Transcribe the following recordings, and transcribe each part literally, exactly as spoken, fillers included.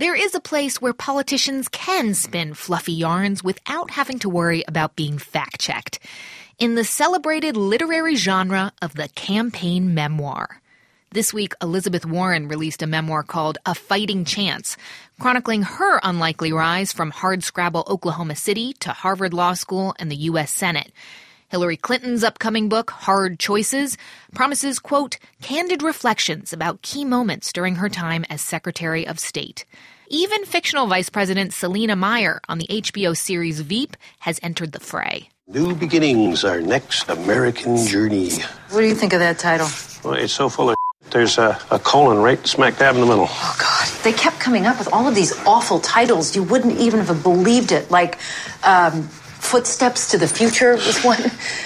There is a place where politicians can spin fluffy yarns without having to worry about being fact-checked. In the celebrated literary genre of the campaign memoir. This week, Elizabeth Warren released a memoir called A Fighting Chance, chronicling her unlikely rise from hardscrabble Oklahoma City to Harvard Law School and the U S Senate. Hillary Clinton's upcoming book, Hard Choices, promises, quote, candid reflections about key moments during her time as Secretary of State. Even fictional Vice President Selina Meyer on the H B O series Veep has entered the fray. New beginnings, our next American journey. What do you think of that title? Well, it's so full of there's a, a colon right smack dab in the middle. Oh, God. They kept coming up with all of these awful titles. You wouldn't even have believed it. Like, um, Footsteps to the Future was one.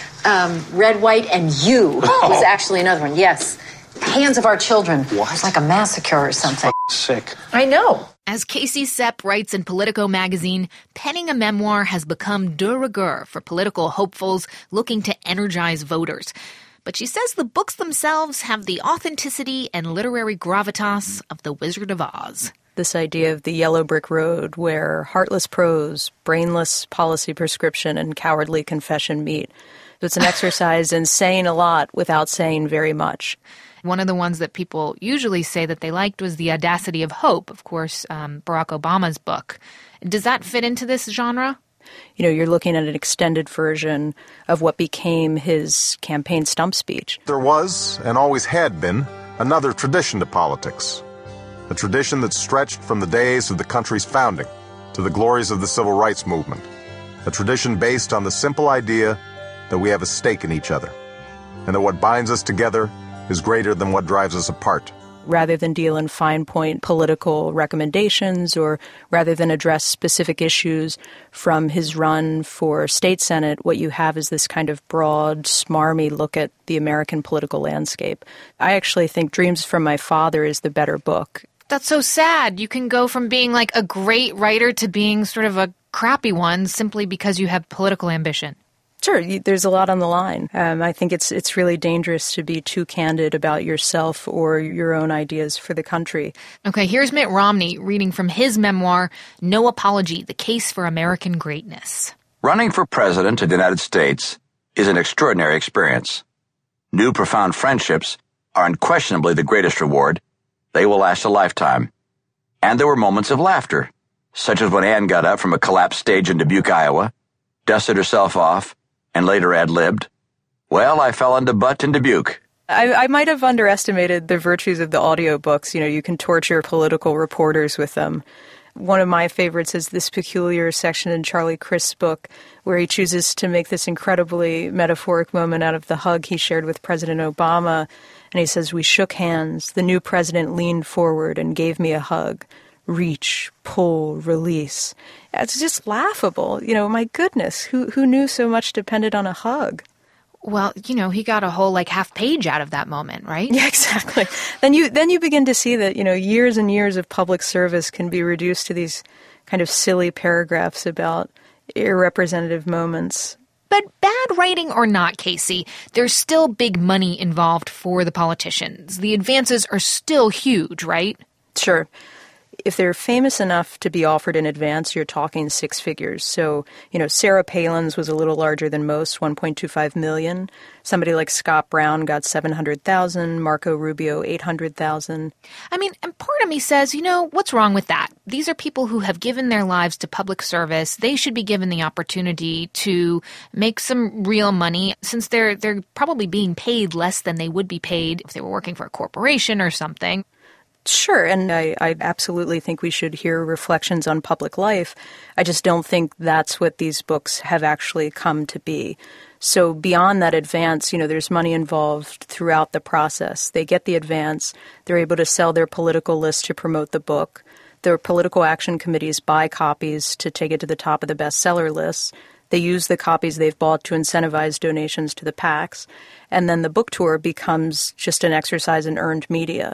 Um, Red, White, and You was actually another one. Yes. Hands of Our Children. What? It's like a massacre or something. Sick. I know. As Casey Sepp writes in Politico magazine, penning a memoir has become de rigueur for political hopefuls looking to energize voters. But she says the books themselves have the authenticity and literary gravitas of The Wizard of Oz. This idea of the yellow brick road where heartless prose, brainless policy prescription, and cowardly confession meet. So it's an exercise in saying a lot without saying very much. One of the ones that people usually say that they liked was The Audacity of Hope, of course, um, Barack Obama's book. Does that fit into this genre? You know, you're looking at an extended version of what became his campaign stump speech. There was, and always had been, another tradition to politics. A tradition that stretched from the days of the country's founding to the glories of the civil rights movement. A tradition based on the simple idea that we have a stake in each other, and that what binds us together is greater than what drives us apart. Rather than deal in fine-point political recommendations or rather than address specific issues from his run for state senate, what you have is this kind of broad, smarmy look at the American political landscape. I actually think Dreams from My Father is the better book. That's so sad. You can go from being like a great writer to being sort of a crappy one simply because you have political ambition. Sure, there's a lot on the line. Um, I think it's it's really dangerous to be too candid about yourself or your own ideas for the country. Okay, here's Mitt Romney reading from his memoir, No Apology, The Case for American Greatness. Running for president of the United States is an extraordinary experience. New profound friendships are unquestionably the greatest reward. They will last a lifetime. And there were moments of laughter, such as when Ann got up from a collapsed stage in Dubuque, Iowa, dusted herself off, and later ad-libbed, well, I fell into butt in Dubuque. I, I might have underestimated the virtues of the audiobooks. You know, you can torture political reporters with them. One of my favorites is this peculiar section in Charlie Crist's book where he chooses to make this incredibly metaphoric moment out of the hug he shared with President Obama. And he says, we shook hands. The new president leaned forward and gave me a hug. Reach, pull, release. It's just laughable. You know, my goodness, who who knew so much depended on a hug? Well, you know, he got a whole like half page out of that moment, right? Yeah, exactly. Then you then you begin to see that, you know, years and years of public service can be reduced to these kind of silly paragraphs about irrepresentative moments. But bad writing or not, Casey, there's still big money involved for the politicians. The advances are still huge, right? Sure. If they're famous enough to be offered in advance, you're talking six figures. So, you know, Sarah Palin's was a little larger than most, one point two five million dollars. Somebody like Scott Brown got seven hundred thousand dollars, Marco Rubio eight hundred thousand dollars. I mean, and part of me says, you know, what's wrong with that? These are people who have given their lives to public service. They should be given the opportunity to make some real money since they're they're probably being paid less than they would be paid if they were working for a corporation or something. Sure, and I, I absolutely think we should hear reflections on public life. I just don't think that's what these books have actually come to be. So beyond that advance, you know, there's money involved throughout the process. They get the advance. They're able to sell their political list to promote the book. Their political action committees buy copies to take it to the top of the bestseller lists. They use the copies they've bought to incentivize donations to the PACs. And then the book tour becomes just an exercise in earned media.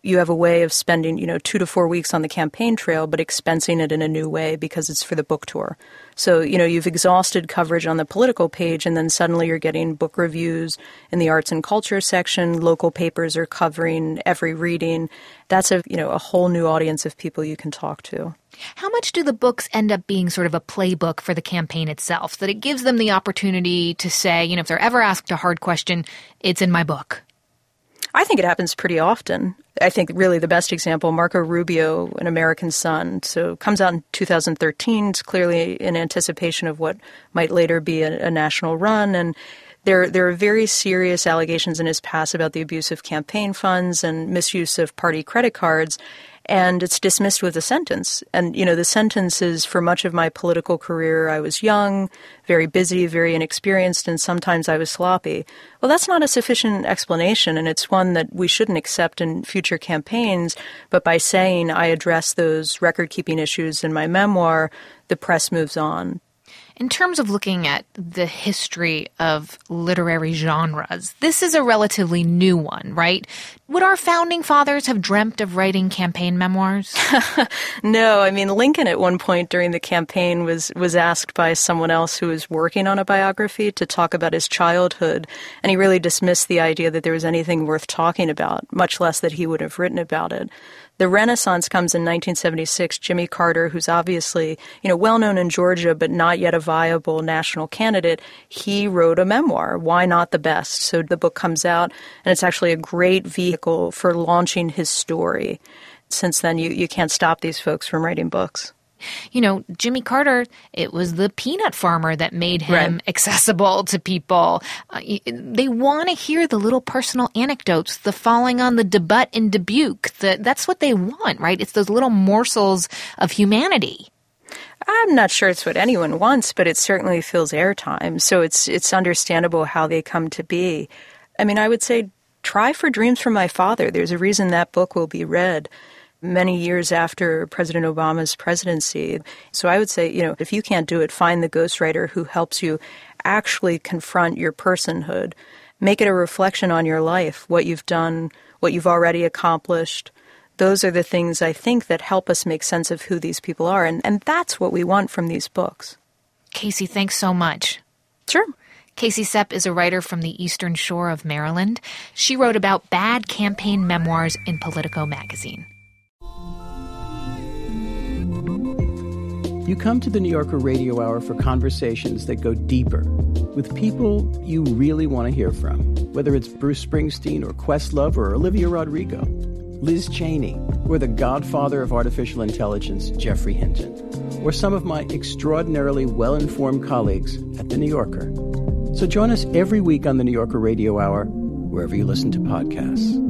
you have a way of spending, you know, two to four weeks on the campaign trail, but expensing it in a new way because it's for the book tour. So, you know, you've exhausted coverage on the political page, and then suddenly you're getting book reviews in the arts and culture section. Local papers are covering every reading. That's a, you know, a whole new audience of people you can talk to. How much do the books end up being sort of a playbook for the campaign itself, that it gives them the opportunity to say, you know, if they're ever asked a hard question, it's in my book? I think it happens pretty often. I think really the best example, Marco Rubio, An American Son. So comes out in two thousand thirteen. It's clearly in anticipation of what might later be a, a national run. And there, there are very serious allegations in his past about the abuse of campaign funds and misuse of party credit cards. And it's dismissed with a sentence. And, you know, the sentence is, for much of my political career, I was young, very busy, very inexperienced, and sometimes I was sloppy. Well, that's not a sufficient explanation, and it's one that we shouldn't accept in future campaigns. But by saying I address those record-keeping issues in my memoir, the press moves on. In terms of looking at the history of literary genres, this is a relatively new one, right? Would our founding fathers have dreamt of writing campaign memoirs? No. I mean, Lincoln at one point during the campaign was, was asked by someone else who was working on a biography to talk about his childhood, and he really dismissed the idea that there was anything worth talking about, much less that he would have written about it. The Renaissance comes in nineteen seventy-six. Jimmy Carter, who's obviously, you know, well-known in Georgia but not yet a viable national candidate, he wrote a memoir, Why Not the Best? So the book comes out, and it's actually a great vehicle for launching his story. Since then, you, you can't stop these folks from writing books. You know, Jimmy Carter, it was the peanut farmer that made him right. accessible to people. Uh, they want to hear the little personal anecdotes, the falling on the butt in Dubuque. The, that's what they want, right? It's those little morsels of humanity. I'm not sure it's what anyone wants, but it certainly fills airtime. So it's it's understandable how they come to be. I mean, I would say try for Dreams from My Father. There's a reason that book will be read many years after President Obama's presidency. So I would say, you know, if you can't do it, find the ghostwriter who helps you actually confront your personhood. Make it a reflection on your life, what you've done, what you've already accomplished. Those are the things, I think, that help us make sense of who these people are. And, and that's what we want from these books. Casey, thanks so much. Sure. Casey Sepp is a writer from the Eastern Shore of Maryland. She wrote about bad campaign memoirs in Politico magazine. You come to the New Yorker Radio Hour for conversations that go deeper with people you really want to hear from, whether it's Bruce Springsteen or Questlove or Olivia Rodrigo, Liz Cheney, or the godfather of artificial intelligence, Geoffrey Hinton, or some of my extraordinarily well-informed colleagues at The New Yorker. So join us every week on the New Yorker Radio Hour, wherever you listen to podcasts.